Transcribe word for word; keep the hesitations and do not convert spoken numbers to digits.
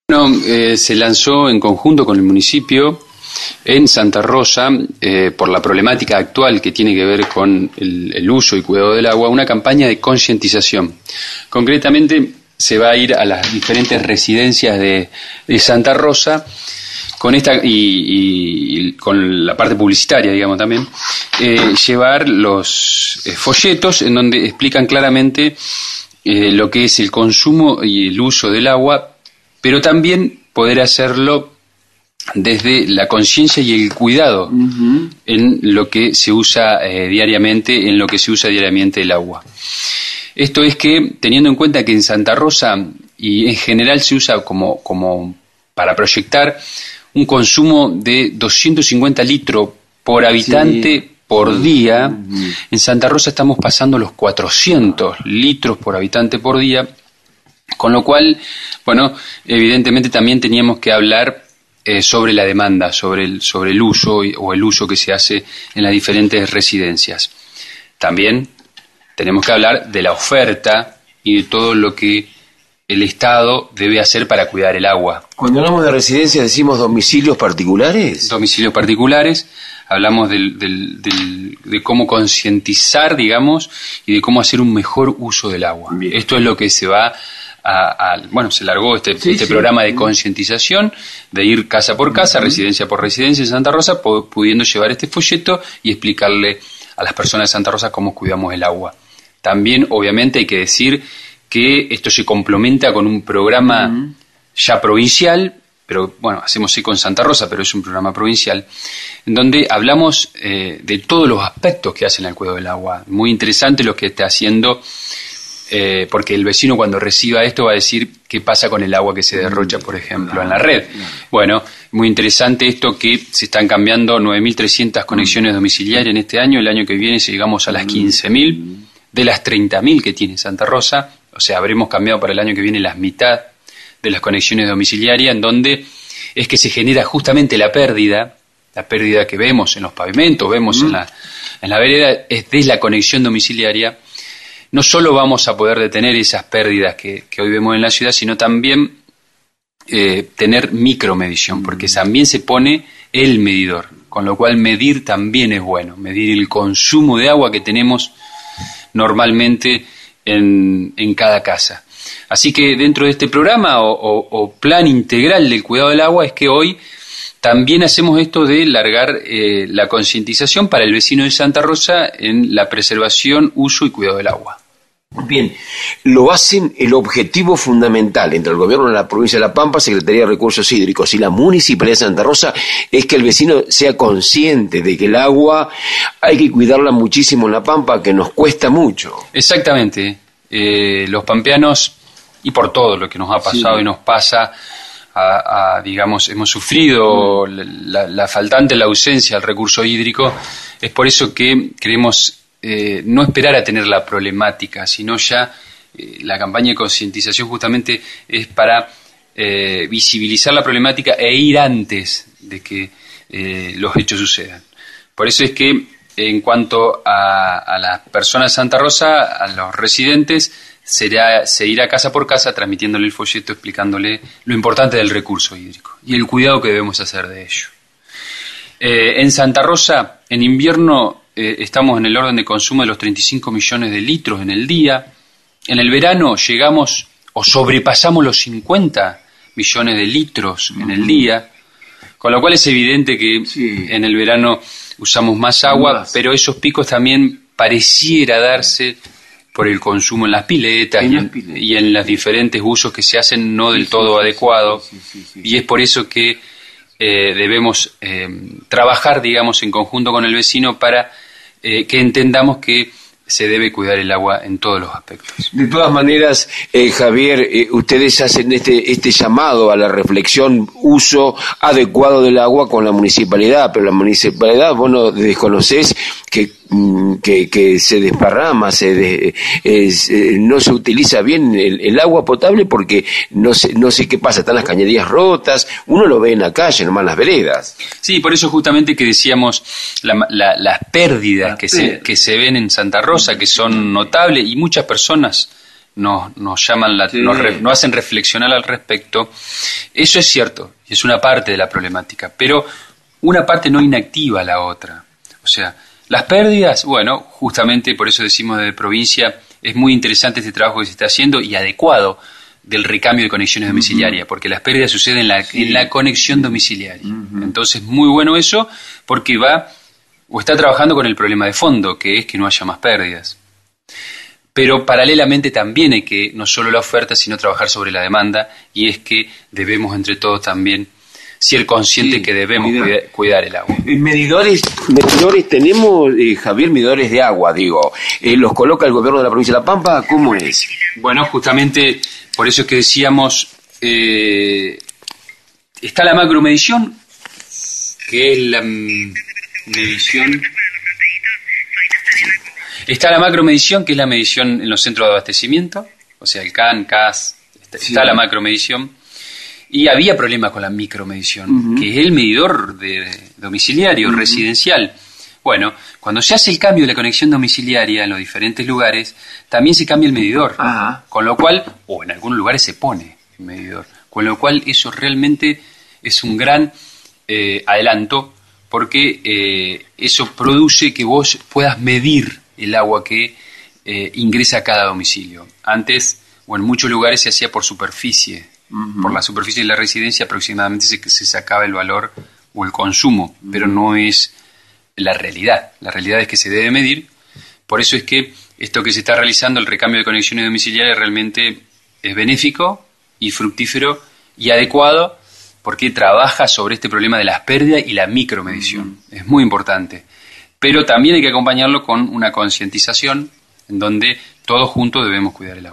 Bueno, eh, se lanzó en conjunto con el municipio en Santa Rosa, eh, por la problemática actual que tiene que ver con el, el uso y cuidado del agua, una campaña de concientización. Concretamente, se va a ir a las diferentes residencias de, de Santa Rosa con esta y, y con la parte publicitaria, digamos, también, eh, llevar los eh, folletos en donde explican claramente eh, lo que es el consumo y el uso del agua, pero también poder hacerlo desde la conciencia y el cuidado uh-huh. en lo que se usa eh, diariamente, en lo que se usa diariamente el agua. Esto es que, teniendo en cuenta que en Santa Rosa y en general se usa como, como para proyectar un consumo de doscientos cincuenta litros por habitante sí. por día, uh-huh. en Santa Rosa estamos pasando los cuatrocientos litros por habitante por día, con lo cual, bueno, evidentemente también teníamos que hablar Eh, sobre la demanda, sobre el, sobre el uso y, o el uso que se hace en las diferentes residencias. También tenemos que hablar de la oferta y de todo lo que el Estado debe hacer para cuidar el agua. Cuando hablamos de residencias, ¿decimos domicilios particulares? Domicilios particulares, hablamos del, del, del, de cómo concientizar, digamos, y de cómo hacer un mejor uso del agua. Bien. Esto es lo que se va A, a, bueno, se largó este, sí, este sí. programa de concientización, de ir casa por casa, uh-huh. residencia por residencia en Santa Rosa, pudiendo llevar este folleto y explicarle a las personas de Santa Rosa cómo cuidamos el agua. También, obviamente, hay que decir que esto se complementa con un programa uh-huh. ya provincial, pero bueno, hacemos eco en Santa Rosa, pero es un programa provincial, en donde hablamos eh, de todos los aspectos que hacen al cuidado del agua. Muy interesante lo que está haciendo. Eh, porque el vecino cuando reciba esto va a decir qué pasa con el agua que se derrocha, por ejemplo, en la red. Bueno, muy interesante esto que se están cambiando nueve mil trescientas conexiones domiciliarias en este año. El año que viene llegamos a las quince mil, de las treinta mil que tiene Santa Rosa. O sea, habremos cambiado para el año que viene la mitad de las conexiones domiciliarias, en donde es que se genera justamente la pérdida, la pérdida que vemos en los pavimentos, vemos mm. en la, en la vereda, es de la conexión domiciliaria. No solo vamos a poder detener esas pérdidas que, que hoy vemos en la ciudad, sino también eh, tener micromedición, porque también se pone el medidor, con lo cual medir también es bueno, medir el consumo de agua que tenemos normalmente en, en cada casa. Así que dentro de este programa o, o, o plan integral del cuidado del agua es que hoy también hacemos esto de largar eh, la concientización para el vecino de Santa Rosa en la preservación, uso y cuidado del agua. Bien, lo hacen el objetivo fundamental entre el gobierno de la provincia de La Pampa, Secretaría de Recursos Hídricos y la Municipalidad de Santa Rosa, es que el vecino sea consciente de que el agua hay que cuidarla muchísimo en La Pampa, que nos cuesta mucho. Exactamente, eh, los pampeanos, y por todo lo que nos ha pasado sí. y nos pasa, A, a, digamos, hemos sufrido la, la faltante, la ausencia del recurso hídrico. Es por eso que queremos eh, no esperar a tener la problemática, sino ya eh, la campaña de concientización justamente es para eh, visibilizar la problemática e ir antes de que eh, los hechos sucedan. Por eso es que en cuanto a, a las personas de Santa Rosa, a los residentes, será se irá casa por casa transmitiéndole el folleto, explicándole lo importante del recurso hídrico y el cuidado que debemos hacer de ello. Eh, en Santa Rosa, en invierno, eh, estamos en el orden de consumo de los treinta y cinco millones de litros en el día. En el verano llegamos o sobrepasamos los cincuenta millones de litros en el día, con lo cual es evidente que sí. en el verano usamos más agua, más. Pero esos picos también pareciera darse por el consumo en las piletas, en y, en, las piletas. y en los diferentes usos que se hacen no del sí, todo sí, adecuado, sí, sí, sí, sí, y es por eso que eh, debemos eh, trabajar, digamos, en conjunto con el vecino para eh, que entendamos que se debe cuidar el agua en todos los aspectos. De todas maneras, eh, Javier, eh, ustedes hacen este este llamado a la reflexión, uso adecuado del agua con la municipalidad, pero la municipalidad, vos no desconocés que que, que se desparrama, se de, es, eh, no se utiliza bien el, el agua potable porque no sé, no sé qué pasa, están las cañerías rotas, uno lo ve en la calle, nomás en las veredas. Sí, por eso justamente que decíamos la, la, las pérdidas que se, que se ven en Santa Rosa, que son notables, y muchas personas nos, nos llaman, la, sí. nos, re, nos hacen reflexionar al respecto. Eso es cierto, es una parte de la problemática, pero una parte no inactiva la otra. O sea, las pérdidas, bueno, justamente por eso decimos de provincia, es muy interesante este trabajo que se está haciendo y adecuado del recambio de conexiones domiciliarias, uh-huh. porque las pérdidas suceden en la, sí. en la conexión domiciliaria. Uh-huh. Entonces, muy bueno eso, porque va o está trabajando con el problema de fondo, que es que no haya más pérdidas. Pero paralelamente también hay que, no solo la oferta, sino trabajar sobre la demanda, y es que debemos entre todos también ser conscientes sí, que debemos cuidar, cuidar el agua. Medidores, medidores tenemos, eh, Javier, medidores de agua, digo. Eh, ¿Los coloca el gobierno de la provincia de La Pampa? ¿Cómo es? Bueno, justamente por eso es que decíamos, eh, está la macromedición, que es la medición... Está la macromedición, que es la medición en los centros de abastecimiento, o sea, el C A N, C A S, está, sí. está la macromedición. Y había problemas con la micromedición, uh-huh. que es el medidor de, de domiciliario, uh-huh. residencial. Bueno, cuando se hace el cambio de la conexión domiciliaria en los diferentes lugares, también se cambia el medidor. Uh-huh. Con lo cual, o en algunos lugares se pone el medidor. Con lo cual, eso realmente es un gran eh, adelanto, porque eh, eso produce que vos puedas medir el agua que eh, ingresa a cada domicilio. Antes, o en muchos lugares, se hacía por superficie. Uh-huh. Por la superficie de la residencia aproximadamente se, se sacaba el valor o el consumo, uh-huh. pero no es la realidad. La realidad es que se debe medir. Por eso es que esto que se está realizando, el recambio de conexiones domiciliarias, realmente es benéfico y fructífero y adecuado, porque trabaja sobre este problema de las pérdidas y la micromedición. Uh-huh. Es muy importante. Pero también hay que acompañarlo con una concientización en donde todos juntos debemos cuidar el agua.